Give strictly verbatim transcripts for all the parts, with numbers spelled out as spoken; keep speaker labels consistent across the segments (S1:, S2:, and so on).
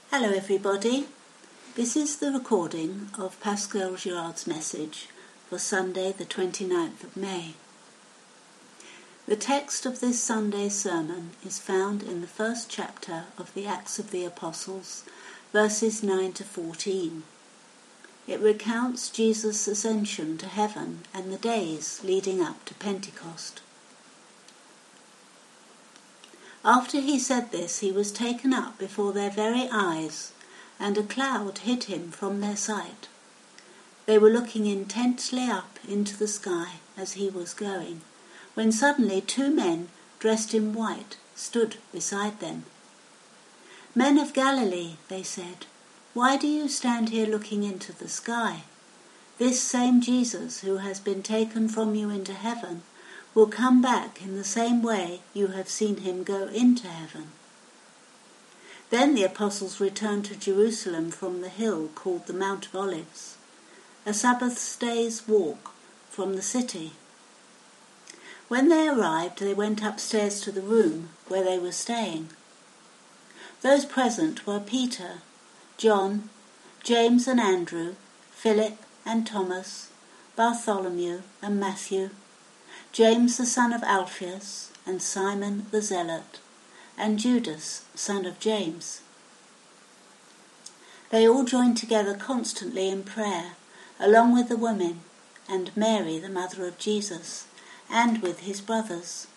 S1: Hello everybody, this is the recording of Pascal Girard's message for Sunday the twenty-ninth of May. The text of this Sunday's sermon is found in the first chapter of the Acts of the Apostles, verses nine to fourteen. It recounts Jesus' ascension to heaven and the days leading up to Pentecost. After he said this, he was taken up before their very eyes, and a cloud hid him from their sight. They were looking intently up into the sky as he was going, when suddenly two men dressed in white stood beside them. "Men of Galilee," they said, "why do you stand here looking into the sky? This same Jesus who has been taken from you into heaven will come back in the same way you have seen him go into heaven." Then the apostles returned to Jerusalem from the hill called the Mount of Olives, a Sabbath day's walk from the city. When they arrived, they went upstairs to the room where they were staying. Those present were Peter, John, James and Andrew, Philip and Thomas, Bartholomew and Matthew, James the son of Alphaeus, and Simon the Zealot, and Judas, son of James. They all joined together constantly in prayer, along with the women, and Mary, the mother of Jesus, and with his brothers.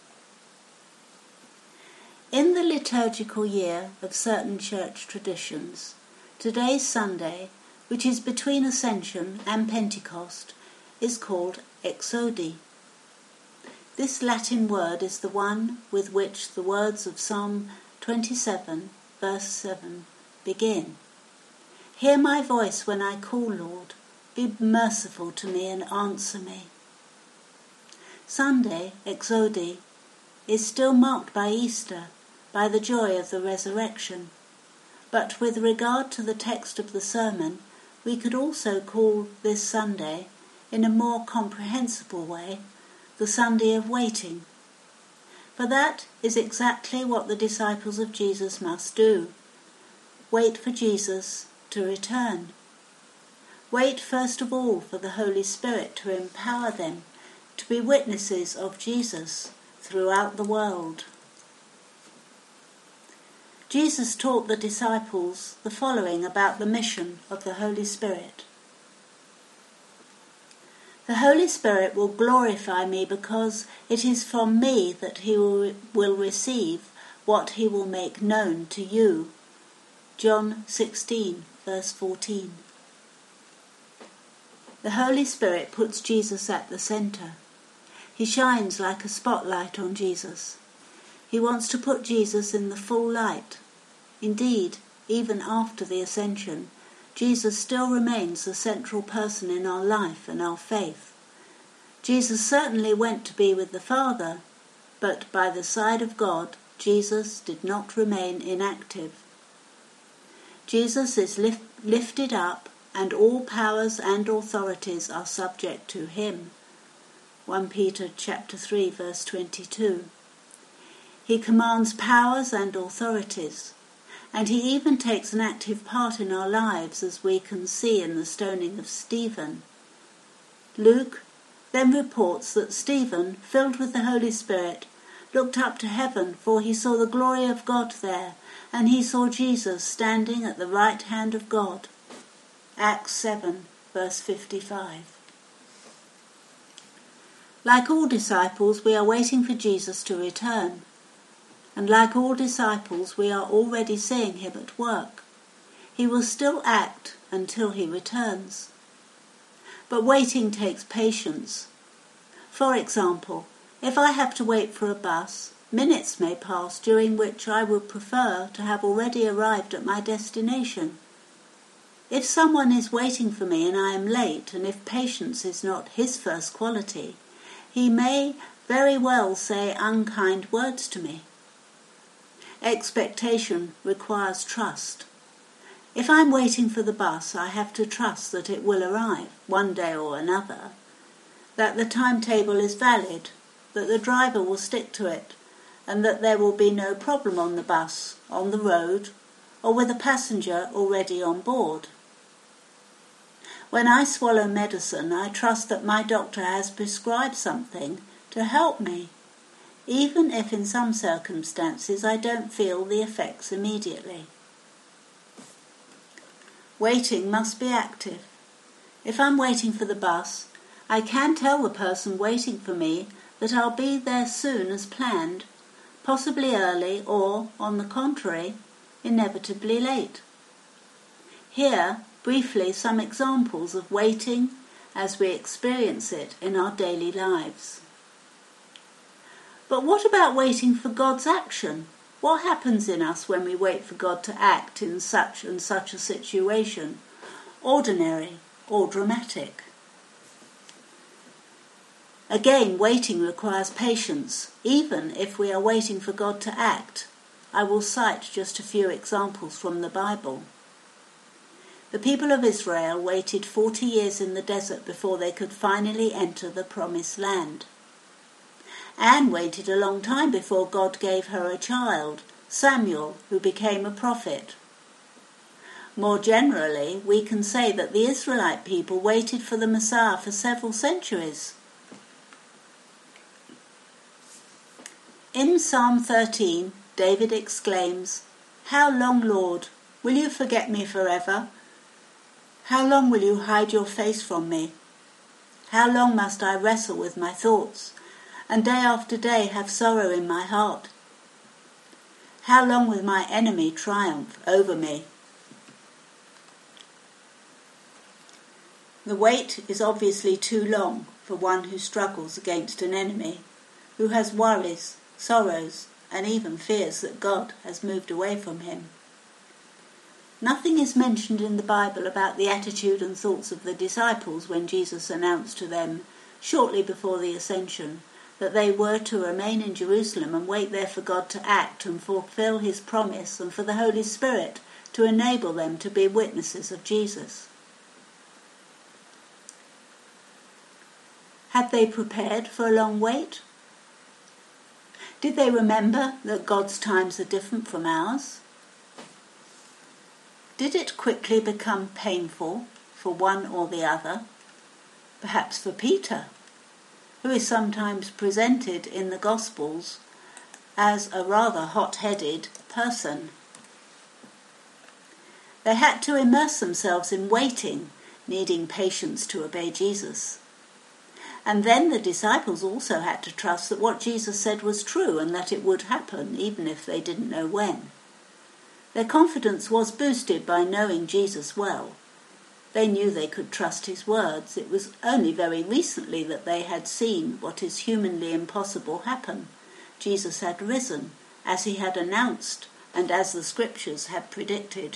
S1: In the liturgical year of certain church traditions, today's Sunday, which is between Ascension and Pentecost, is called Exodi. This Latin word is the one with which the words of Psalm twenty-seven, verse seven, begin. "Hear my voice when I call, Lord. Be merciful to me and answer me." Sunday, Exodi, is still marked by Easter, by the joy of the resurrection. But with regard to the text of the sermon, we could also call this Sunday, in a more comprehensible way, the Sunday of waiting. For that is exactly what the disciples of Jesus must do. Wait for Jesus to return. Wait first of all for the Holy Spirit to empower them to be witnesses of Jesus throughout the world. Jesus taught the disciples the following about the mission of the Holy Spirit. "The Holy Spirit will glorify me because it is from me that he will, will receive what he will make known to you." John sixteen, verse fourteen. The Holy Spirit puts Jesus at the centre. He shines like a spotlight on Jesus. He wants to put Jesus in the full light. Indeed, even after the Ascension, Jesus still remains the central person in our life and our faith. Jesus certainly went to be with the Father, but by the side of God, Jesus did not remain inactive. Jesus is lift, lifted up, and all powers and authorities are subject to him. First Peter chapter three, verse twenty-two. He commands powers and authorities, and he even takes an active part in our lives, as we can see in the stoning of Stephen. Luke then reports that Stephen, filled with the Holy Spirit, looked up to heaven, for he saw the glory of God there, and he saw Jesus standing at the right hand of God. Acts seven, verse fifty-five. Like all disciples, we are waiting for Jesus to return. And like all disciples, we are already seeing him at work. He will still act until he returns. But waiting takes patience. For example, if I have to wait for a bus, minutes may pass during which I would prefer to have already arrived at my destination. If someone is waiting for me and I am late, and if patience is not his first quality, he may very well say unkind words to me. Expectation requires trust. If I'm waiting for the bus, I have to trust that it will arrive, one day or another, that the timetable is valid, that the driver will stick to it, and that there will be no problem on the bus, on the road, or with a passenger already on board. When I swallow medicine, I trust that my doctor has prescribed something to help me, even if in some circumstances I don't feel the effects immediately. Waiting must be active. If I'm waiting for the bus, I can tell the person waiting for me that I'll be there soon as planned, possibly early or, on the contrary, inevitably late. Here, briefly, some examples of waiting as we experience it in our daily lives. But what about waiting for God's action? What happens in us when we wait for God to act in such and such a situation, ordinary or dramatic? Again, waiting requires patience, even if we are waiting for God to act. I will cite just a few examples from the Bible. The people of Israel waited forty years in the desert before they could finally enter the promised land. Anne waited a long time before God gave her a child, Samuel, who became a prophet. More generally, we can say that the Israelite people waited for the Messiah for several centuries. In Psalm thirteen, David exclaims, "How long, Lord, will you forget me forever? How long will you hide your face from me? How long must I wrestle with my thoughts, and day after day have sorrow in my heart? How long will my enemy triumph over me?" The wait is obviously too long for one who struggles against an enemy, who has worries, sorrows, and even fears that God has moved away from him. Nothing is mentioned in the Bible about the attitude and thoughts of the disciples when Jesus announced to them, shortly before the ascension, that they were to remain in Jerusalem and wait there for God to act and fulfill his promise, and for the Holy Spirit to enable them to be witnesses of Jesus. Had they prepared for a long wait? Did they remember that God's times are different from ours? Did it quickly become painful for one or the other? Perhaps for Peter, who is sometimes presented in the Gospels as a rather hot-headed person. They had to immerse themselves in waiting, needing patience to obey Jesus. And then the disciples also had to trust that what Jesus said was true and that it would happen, even if they didn't know when. Their confidence was boosted by knowing Jesus well. They knew they could trust his words. It was only very recently that they had seen what is humanly impossible happen. Jesus had risen, as he had announced, and as the scriptures had predicted.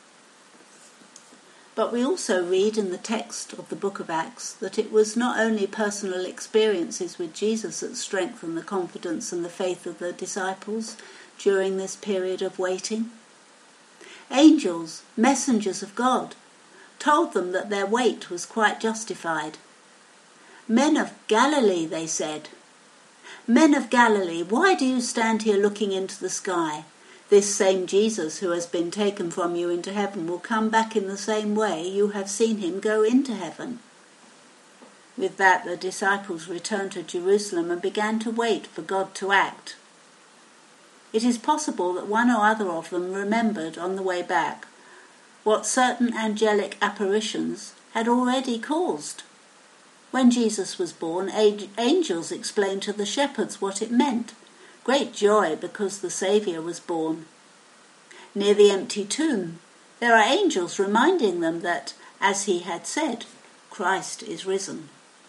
S1: But we also read in the text of the book of Acts that it was not only personal experiences with Jesus that strengthened the confidence and the faith of the disciples during this period of waiting. Angels, messengers of God, told them that their wait was quite justified. "Men of Galilee," they said, "Men of Galilee, why do you stand here looking into the sky? This same Jesus who has been taken from you into heaven will come back in the same way you have seen him go into heaven." With that, the disciples returned to Jerusalem and began to wait for God to act. It is possible that one or other of them remembered on the way back what certain angelic apparitions had already caused. When Jesus was born, angels explained to the shepherds what it meant. Great joy because the Saviour was born. Near the empty tomb, there are angels reminding them that, as he had said, Christ is risen.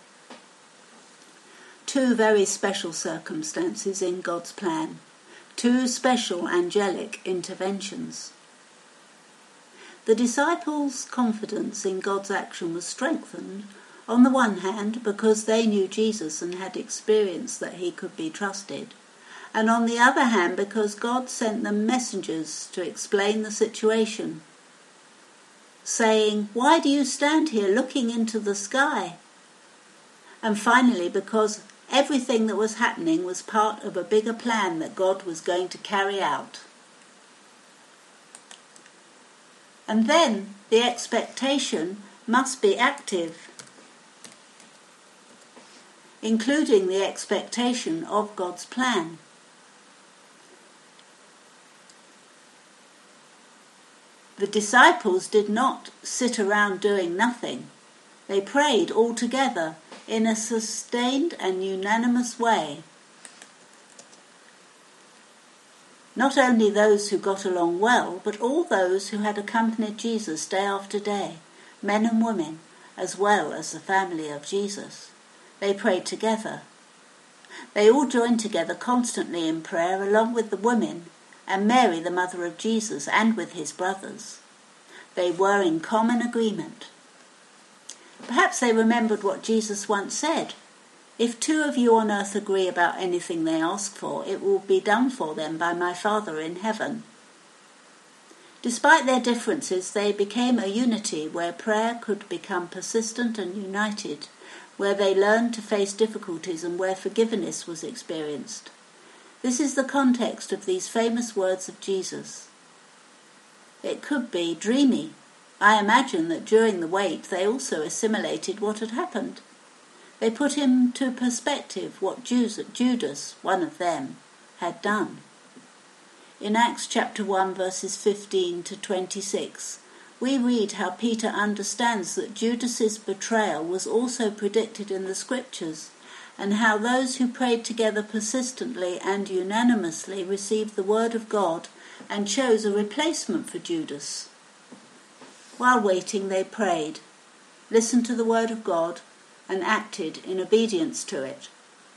S1: Two very special circumstances in God's plan. Two special angelic interventions. The disciples' confidence in God's action was strengthened, on the one hand, because they knew Jesus and had experienced that he could be trusted, and on the other hand, because God sent them messengers to explain the situation, saying, "Why do you stand here looking into the sky?" And finally, because everything that was happening was part of a bigger plan that God was going to carry out. And then the expectation must be active, including the expectation of God's plan. The disciples did not sit around doing nothing. They prayed all together in a sustained and unanimous way. Not only those who got along well, but all those who had accompanied Jesus day after day, men and women, as well as the family of Jesus. They prayed together. They all joined together constantly in prayer, along with the women and Mary, the mother of Jesus, and with his brothers. They were in common agreement. Perhaps they remembered what Jesus once said, "If two of you on earth agree about anything they ask for, it will be done for them by my Father in heaven." Despite their differences, they became a unity where prayer could become persistent and united, where they learned to face difficulties and where forgiveness was experienced. This is the context of these famous words of Jesus. It could be dreamy. I imagine that during the wait they also assimilated what had happened. They put into perspective what Judas, one of them, had done. In Acts chapter one, verses fifteen to twenty-six, we read how Peter understands that Judas's betrayal was also predicted in the scriptures, and how those who prayed together persistently and unanimously received the word of God and chose a replacement for Judas. While waiting, they prayed, listened to the word of God, and acted in obedience to it.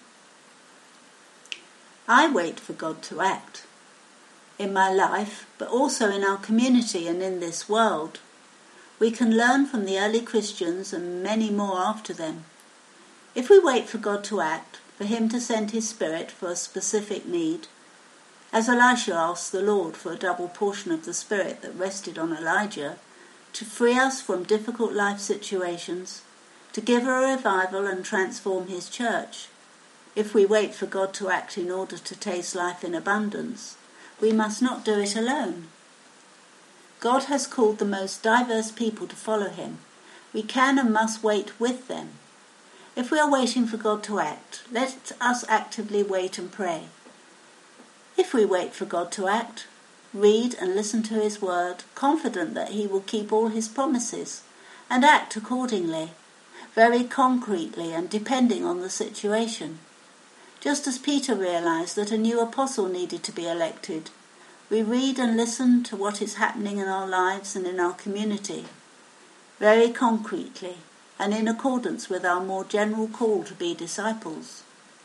S1: I wait for God to act in my life, but also in our community and in this world. We can learn from the early Christians and many more after them. If we wait for God to act, for him to send his Spirit for a specific need, as Elisha asked the Lord for a double portion of the Spirit that rested on Elijah, to free us from difficult life situations, to give a revival and transform his church. If we wait for God to act in order to taste life in abundance, we must not do it alone. God has called the most diverse people to follow him. We can and must wait with them. If we are waiting for God to act, let us actively wait and pray. If we wait for God to act, read and listen to his word, confident that he will keep all his promises, and act accordingly, very concretely and depending on the situation. Just as Peter realized that a new apostle needed to be elected, we read and listen to what is happening in our lives and in our community, very concretely and in accordance with our more general call to be disciples.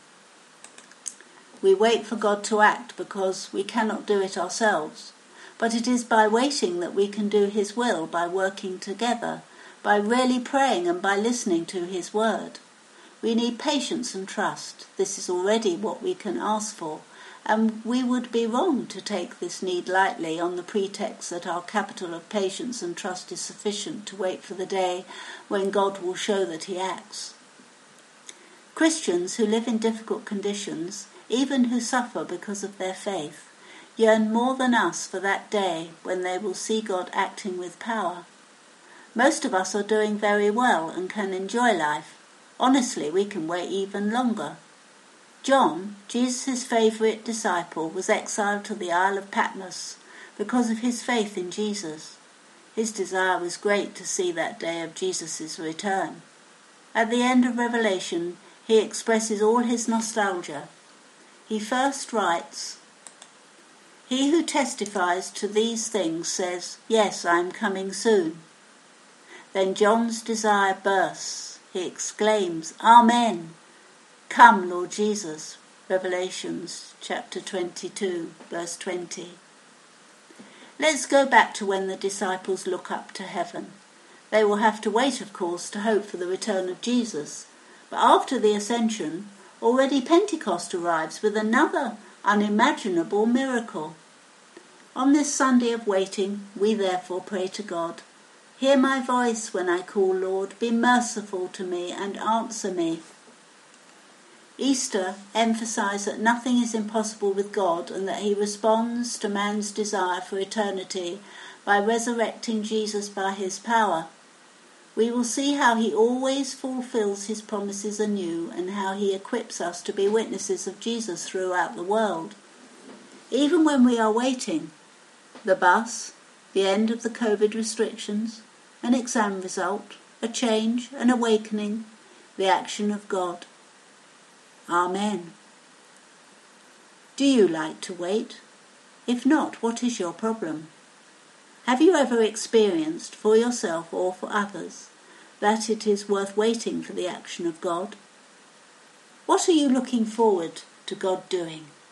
S1: We wait for God to act because we cannot do it ourselves, but it is by waiting that we can do his will, by working together, by really praying and by listening to his word. We need patience and trust. This is already what we can ask for, and we would be wrong to take this need lightly on the pretext that our capital of patience and trust is sufficient to wait for the day when God will show that he acts. Christians who live in difficult conditions, even who suffer because of their faith, yearn more than us for that day when they will see God acting with power. Most of us are doing very well and can enjoy life. Honestly, we can wait even longer. John, Jesus' favourite disciple, was exiled to the Isle of Patmos because of his faith in Jesus. His desire was great to see that day of Jesus' return. At the end of Revelation, he expresses all his nostalgia. He first writes, "He who testifies to these things says, 'Yes, I am coming soon.' Then John's desire bursts. He exclaims, 'Amen. Come, Lord Jesus.'" Revelations chapter twenty-two, verse twenty. Let's go back to when the disciples look up to heaven. They will have to wait, of course, to hope for the return of Jesus. But after the ascension, already Pentecost arrives with another unimaginable miracle. On this Sunday of waiting, we therefore pray to God, "Hear my voice when I call, Lord. Be merciful to me and answer me." Easter emphasised that nothing is impossible with God and that he responds to man's desire for eternity by resurrecting Jesus by his power. We will see how he always fulfills his promises anew and how he equips us to be witnesses of Jesus throughout the world. Even when we are waiting, the bus, the end of the COVID restrictions, an exam result, a change, an awakening, the action of God. Amen. Do you like to wait? If not, what is your problem? Have you ever experienced for yourself or for others that it is worth waiting for the action of God? What are you looking forward to God doing?